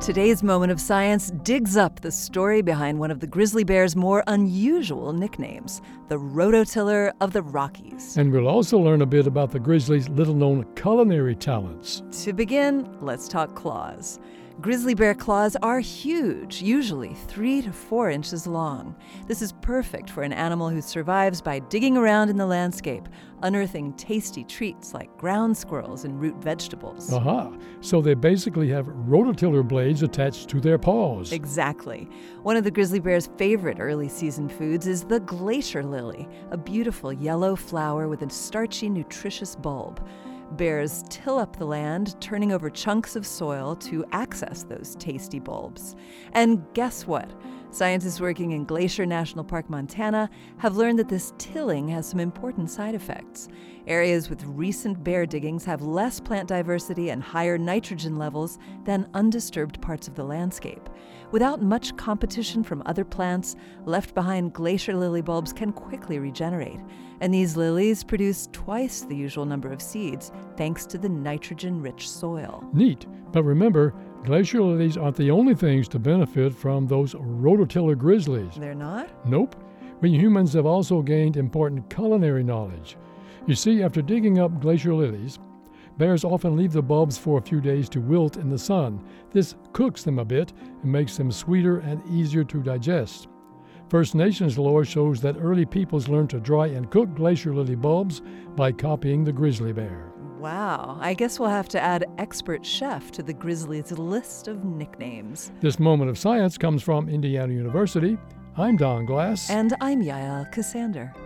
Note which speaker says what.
Speaker 1: Today's Moment of Science digs up the story behind one of the grizzly bear's more unusual nicknames, the rototiller of the Rockies.
Speaker 2: And we'll also learn a bit about the grizzly's little-known culinary talents.
Speaker 1: To begin, let's talk claws. Grizzly bear claws are huge, usually 3 to 4 inches long. This is perfect for an animal who survives by digging around in the landscape, unearthing tasty treats like ground squirrels and root vegetables.
Speaker 2: Aha! So they basically have rototiller blades attached to their paws.
Speaker 1: Exactly. One of the grizzly bear's favorite early season foods is the glacier lily, a beautiful yellow flower with a starchy, nutritious bulb. Bears till up the land, turning over chunks of soil to access those tasty bulbs. And guess what? Scientists working in Glacier National Park, Montana, have learned that this tilling has some important side effects. Areas with recent bear diggings have less plant diversity and higher nitrogen levels than undisturbed parts of the landscape. Without much competition from other plants, left behind glacier lily bulbs can quickly regenerate. And these lilies produce twice the usual number of seeds, thanks to the nitrogen-rich soil.
Speaker 2: Neat. But remember, glacier lilies aren't the only things to benefit from those rototiller grizzlies.
Speaker 1: They're not?
Speaker 2: Nope. We humans have also gained important culinary knowledge. You see, after digging up glacier lilies, bears often leave the bulbs for a few days to wilt in the sun. This cooks them a bit and makes them sweeter and easier to digest. First Nations lore shows that early peoples learned to dry and cook glacier lily bulbs by copying the grizzly bear.
Speaker 1: Wow, I guess we'll have to add expert chef to the grizzly's list of nicknames.
Speaker 2: This Moment of Science comes from Indiana University. I'm Don Glass.
Speaker 1: And I'm Yael Cassander.